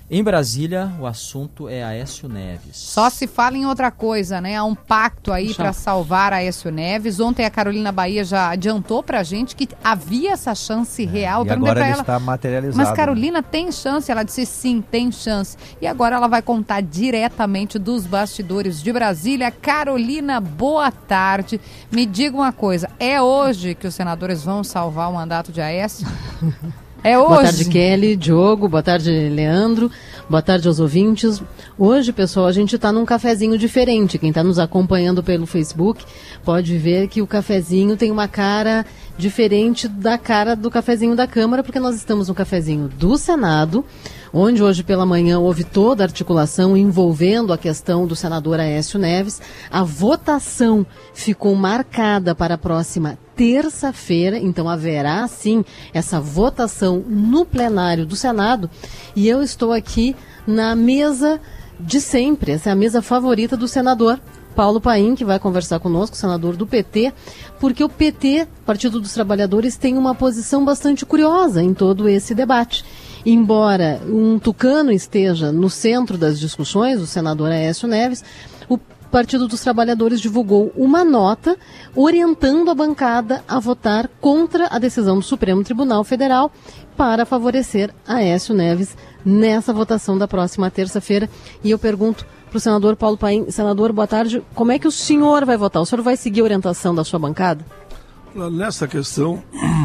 Em Brasília, o assunto é Aécio Neves. Só se fala em outra coisa, né? Há um pacto aí para salvar Aécio Neves. Ontem a Carolina Bahia já adiantou pra gente que havia essa chance real. E agora ele está materializado. Mas Carolina, tem chance? Ela disse sim, tem chance. E agora ela vai contar diretamente dos bastidores de Brasília. Carolina, boa tarde. Me diga uma coisa, é hoje que os senadores vão salvar o mandato de Aécio? É hoje. Boa tarde, Kelly, Diogo, boa tarde, Leandro, boa tarde aos ouvintes. Hoje, pessoal, a gente está num cafezinho diferente. Quem está nos acompanhando pelo Facebook pode ver que o cafezinho tem uma cara diferente da cara do cafezinho da Câmara, porque nós estamos no cafezinho do Senado, onde hoje pela manhã houve toda a articulação envolvendo a questão do senador Aécio Neves. A votação ficou marcada para a próxima terça-feira, então haverá sim essa votação no plenário do Senado, e eu estou aqui na mesa de sempre, essa é a mesa favorita do senador Paulo Paim, que vai conversar conosco, senador do PT, porque o PT, Partido dos Trabalhadores, tem uma posição bastante curiosa em todo esse debate. Embora um tucano esteja no centro das discussões, o senador Aécio Neves, o Partido dos Trabalhadores divulgou uma nota orientando a bancada a votar contra a decisão do Supremo Tribunal Federal para favorecer Aécio Neves nessa votação da próxima terça-feira. E eu pergunto para o senador Paulo Paim: senador, boa tarde, como é que o senhor vai votar? O senhor vai seguir a orientação da sua bancada? Nessa questão,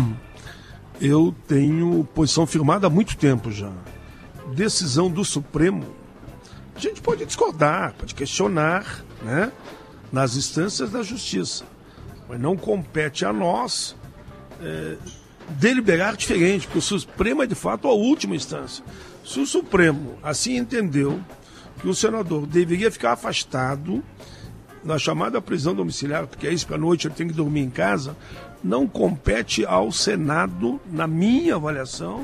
eu tenho posição firmada há muito tempo já. Decisão do Supremo, a gente pode discordar, pode questionar, né, nas instâncias da justiça, mas não compete a nós deliberar diferente, porque o Supremo é de fato a última instância. Se o Supremo assim entendeu que o senador deveria ficar afastado na chamada prisão domiciliar, porque é isso, para a noite ele tem que dormir em casa, não compete ao Senado, na minha avaliação,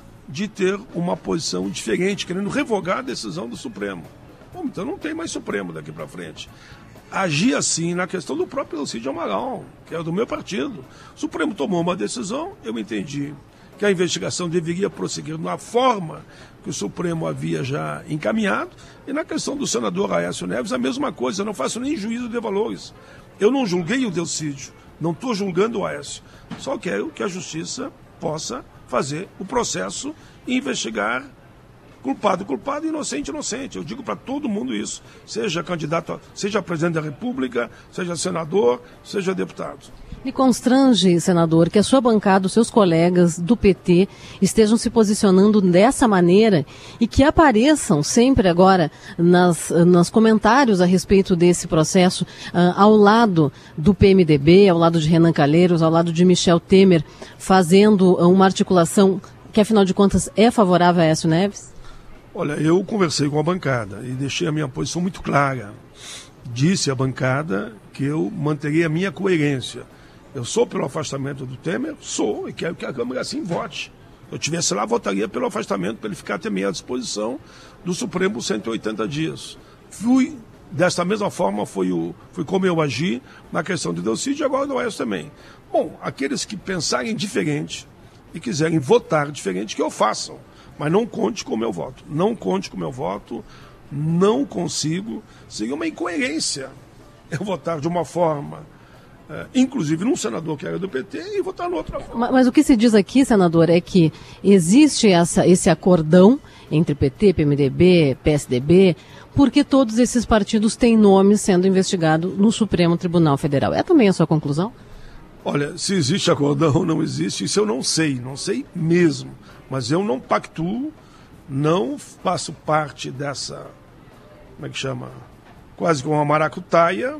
de ter uma posição diferente, querendo revogar a decisão do Supremo. Bom, então não tem mais Supremo daqui para frente. Agir assim na questão do próprio Elcídio Amaral, que é do meu partido. O Supremo tomou uma decisão, eu entendi que a investigação deveria prosseguir na forma que o Supremo havia já encaminhado, e na questão do senador Aécio Neves, a mesma coisa, eu não faço nem juízo de valores. Eu não julguei o Delcídio, não estou julgando o Aécio, só quero que a Justiça possa fazer o processo e investigar culpado, inocente. Eu digo para todo mundo isso, seja candidato, seja presidente da República, seja senador, seja deputado. Me constrange, senador, que a sua bancada, os seus colegas do PT estejam se posicionando dessa maneira e que apareçam sempre agora nos comentários a respeito desse processo ao lado do PMDB, ao lado de Renan Calheiros, ao lado de Michel Temer, fazendo uma articulação que, afinal de contas, é favorável a Aécio Neves? Olha, eu conversei com a bancada e deixei a minha posição muito clara. Disse à bancada que eu manteria a minha coerência. Eu sou pelo afastamento do Temer? Sou, e quero que a Câmara assim vote. Se eu estivesse lá, votaria pelo afastamento, para ele ficar também à disposição do Supremo 180 dias. Fui, desta mesma forma, foi como eu agi na questão do Delcídio e agora do Aécio também. Bom, aqueles que pensarem diferente e quiserem votar diferente, que o façam. Mas não conte com o meu voto. Não conte com o meu voto. Não consigo. Seria uma incoerência eu votar de uma forma, inclusive num senador que era do PT, e votar no outra forma. Mas o que se diz aqui, senador, é que existe esse acordão entre PT, PMDB, PSDB, porque todos esses partidos têm nomes sendo investigados no Supremo Tribunal Federal. É também a sua conclusão? Olha, se existe acordão ou não existe, isso eu não sei mesmo. Mas eu não pactuo, não faço parte dessa, como é que chama, quase como uma maracutaia,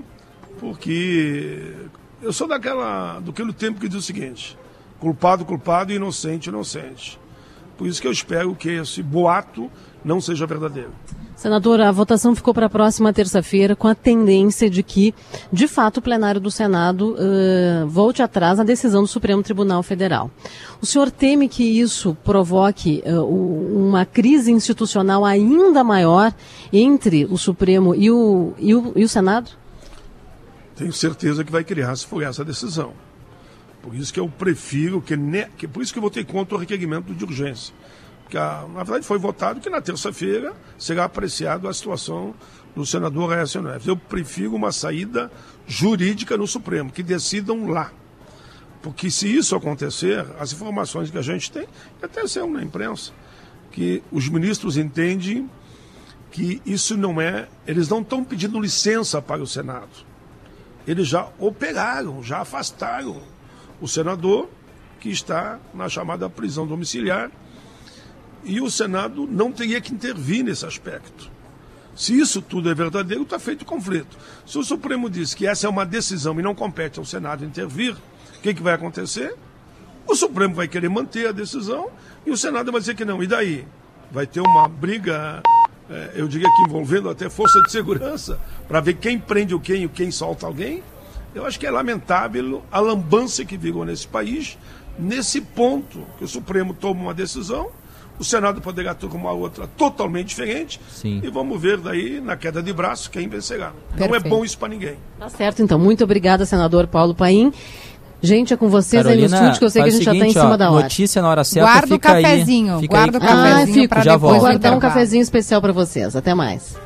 porque eu sou daquele tempo que diz o seguinte: culpado, culpado, inocente, inocente. Por isso que eu espero que esse boato não seja verdadeiro. Senador, a votação ficou para a próxima terça-feira com a tendência de que, de fato, o plenário do Senado volte atrás na decisão do Supremo Tribunal Federal. O senhor teme que isso provoque uma crise institucional ainda maior entre o Supremo e o Senado? Tenho certeza que vai criar, se for essa decisão. Por isso que eu prefiro, por isso que eu votei contra o requerimento de urgência. Porque, na verdade, foi votado que na terça-feira será apreciado a situação do senador Aécio Neves. Eu prefiro uma saída jurídica no Supremo, que decidam lá. Porque se isso acontecer, as informações que a gente tem, e até saiu na imprensa, que os ministros entendem que isso não é... Eles não estão pedindo licença para o Senado. Eles já operaram, já afastaram o senador, que está na chamada prisão domiciliar, e o Senado não teria que intervir nesse aspecto. Se isso tudo é verdadeiro, está feito o conflito. Se o Supremo diz que essa é uma decisão e não compete ao Senado intervir, o que vai acontecer? O Supremo vai querer manter a decisão e o Senado vai dizer que não. E daí? Vai ter uma briga, eu diria que envolvendo até força de segurança, para ver quem prende o quem e quem solta alguém. Eu acho que é lamentável a lambança que vigou nesse país, nesse ponto que o Supremo toma uma decisão, o Senado poderá tomar outra totalmente diferente. Sim. E vamos ver daí, na queda de braço, quem vencerá. Perfeito. Não é bom isso para ninguém. Tá certo, então. Muito obrigada, senador Paulo Paim. Gente, é com vocês Carolina, aí no estúdio, que eu sei que a gente já está em cima da hora. Notícia na hora certa, Guarda o fica cafezinho. Aí, Guarda o fica aí. cafezinho para já depois volto. Vou guardar um intervalo. cafezinho especial para vocês. Até mais.